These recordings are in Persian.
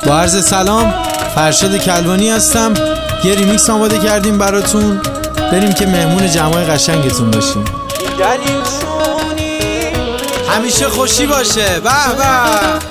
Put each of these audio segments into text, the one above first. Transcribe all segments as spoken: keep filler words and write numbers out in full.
با عرض سلام، فرشاد کلوانی هستم. یه ریمیکس آماده کردیم براتون، بریم که مهمون جمعای قشنگتون باشیم. همیشه خوشی باشه. به به.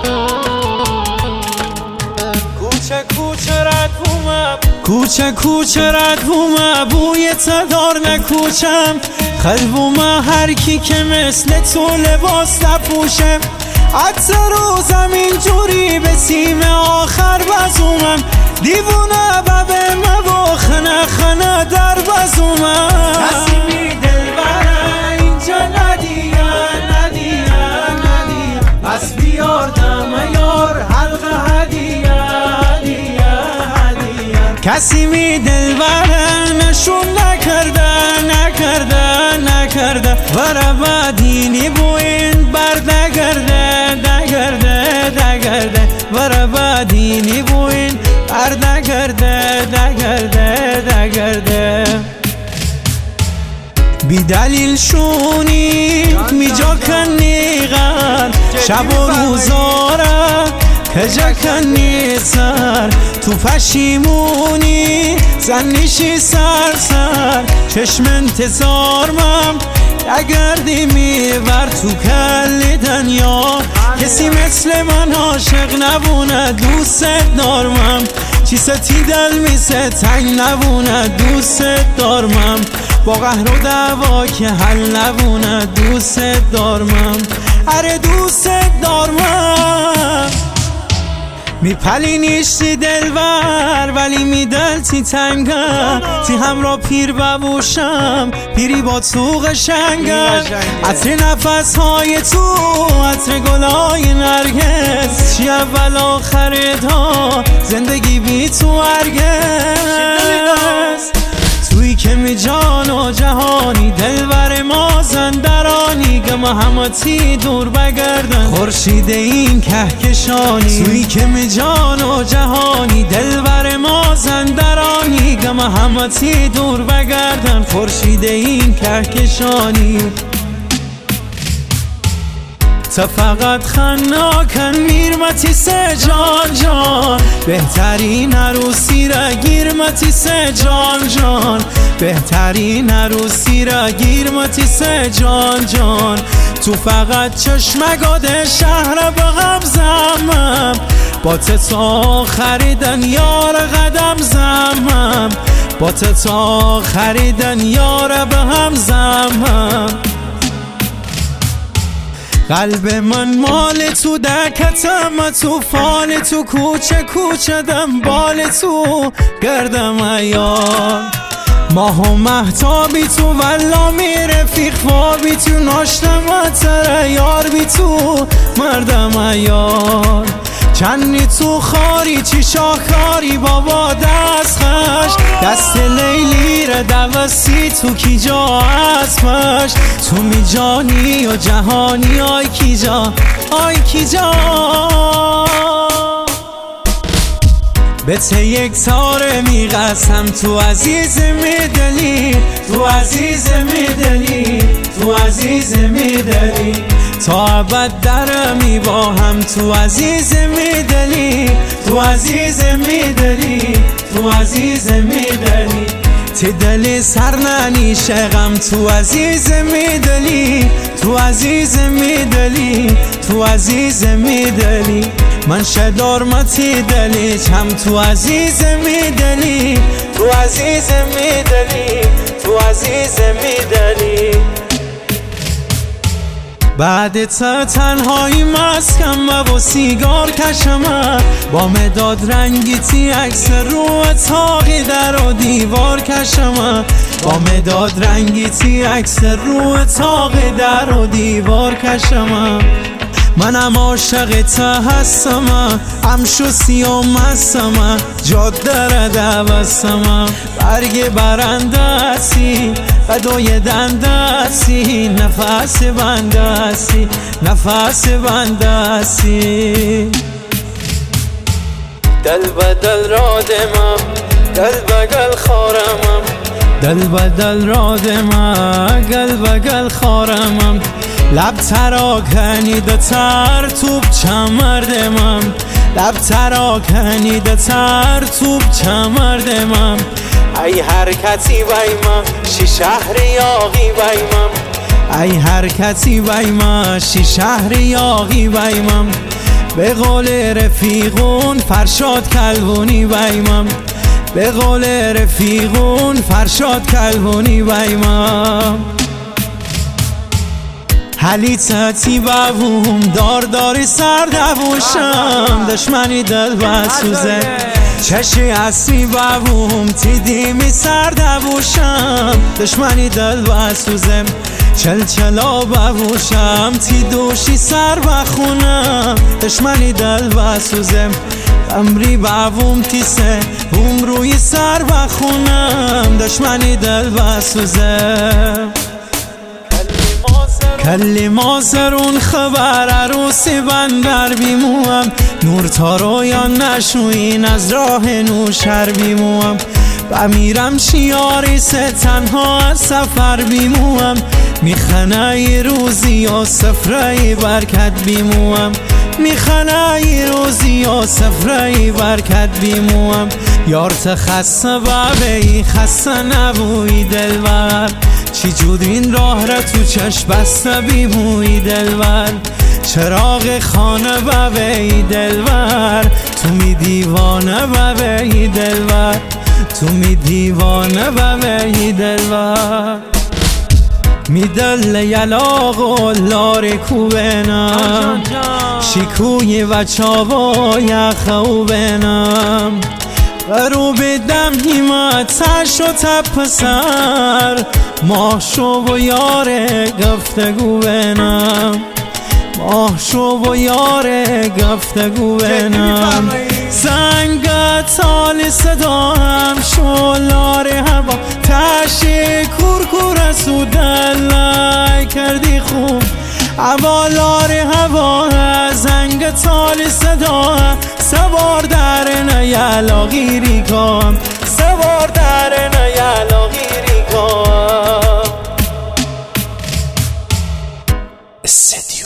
کوچه کوچه ردومم کوچه کوچه ردومم بوی تدار نکوچم خلومه هر کی که مثل تو لباس نپوشم عطر رو زمین جوری به تیم آخر بزومم دیوونه ببه مبا خنه خنه در بزومم نسیمی دل بره اینجا ندیه ندیه ندیه پس بیار دم یار حلقه هدیه هدیه هدیه کسی می دل بره نشون نکرده نکرده نکرده وره بدینی بوین بر نگرده نگرده نگرده وره بدینی بوین بر نگرده نگرده نگرده بی دلیل شونی می جا کنی غر شب و روزاره کجا کنی سر تو پشیمونی زنیشی سر سر چشم انتظارمم نگردی میبر تو کل دنیا کسی مثل من عاشق نبونه دوست دارمم چی ستی دل میسه تنگ نبونه دوست دارمم با قهر و دعوا که حل نبونه دوست دارمم اره دوست دارمم میپلی نیشتی دلبر ولی میدل تی تنگم تی همراه پیر ببوشم پیری با تو قشنگم عطر نفس های تو عطر گلای نرگس چی اول آخرت ها زندگی بی تو هرگز توی که می جان و جهانی دلبر ما زندرانی گم هماتی دور بگردن خورشید این کهکشانی توی که می جان و جهانی دلبر ما زندرانی گم هماتی دور بگردن خورشید این کهکشانی تا فقط خناکن میرمتی سه جان جان بهترین عروسی را گیرمتی سه جان جان بهترین عروسی را گیرمتی سه جان جان تو فقط چشمگاد شهر به غم زمم با تا خریدن یار قدم زمم با تا خریدن یار به هم زمم قلب من مال تو دکتم تو فال تو کوچه کوچه دنبال تو گردم ایار ماه و مهتابی تو ولا می رفیق خوابی تو ناشتم تر یار بی تو مردم ایار چنی تو خاری چی شاخاری بابا دست خش دست لیلی را دوستی تو کی جا اسمش تو می جانی و جهانی آی کی جا آی کی جا به ته یک تاره می قسم تو عزیز می دلی تو عزیز می دلی تو عزیز می دلی تا ابد در می با هم تو عزیز می دلی تو عزیز می دلی تو عزیز می دلی تی دلی سر ننیشه غم تو عزیز می دلی تو عزیز می دلی تو عزیز می دلی من شدارمتی دلی چم تو عزیز می دلی تو عزیز می دلی تو عزیز می دلی بعد تا تنهایی مسکم و با سیگار کشم با مداد رنگی تی عکس رو اتاقی در و دیوار کشم با مداد رنگی تی عکس رو اتاقی در و دیوار کشم منم عاشق تا هستم همشو سیام هستم جاده را دوستم برگ برنده هستی بدوی دنده هستی نفس بنده هستی نفس بنده هستی دل بدل را دمم دل بگل خارمم دل بدل را دمم گل بگل خارمم لب تراکنی دو تر توب چمردمم دفترا کنیده تر توب چمردمم ای حرکتی ویمم شی شهر یاغی ویمم ای حرکتی ویمم شی شهر یاغی ویمم به قول رفیقون فرشاد کلبونی ویمم به قول رفیقون فرشاد کلبونی ویمم حلی تاتی بابوم دار داری سر دوشم دشمنی دل بسوزه چشی اصلی بابوم تی دیمی سر دوشم دشمنی دل بسوزه چل چلا ببوشم تی دوشی سر بخونم دشمنی دل بسوزم امری بابوم تی سه بوم روی سر بخونم دشمنی دل بسوزم کلی مازرون خبر عروسی بندر بیموم نور تا رویان نشوین از راه نوشر بیموم بمیرم شیاری سه تنها از سفر بیموم میخنه ای روزی و سفره برکت بیموم میخنه ای روزی و سفره برکت بیموم یار تخصه بابه ای خسته نبوی دلبر چی جود این راه را تو چشم بسته بیموی دلبر چراغ خانه بابه ای دلبر تو می دیوانه بابه ای دلبر تو می دیوانه بابه ای دلبر می دل یلاغ و لار کوبنم شیکوی و چاوا یخو بنم غروب دم همتش و تپ سر ماه شو و یار گفتگو بنم ماه شو و یار گفتگو بنم زنگ تال صدا هم شولار هوا تشی کورکور سودلای کردی خوب عوالار هوا زنگ تال صدا سوار در نیالاغیری کن سوار در نیالاغیری کن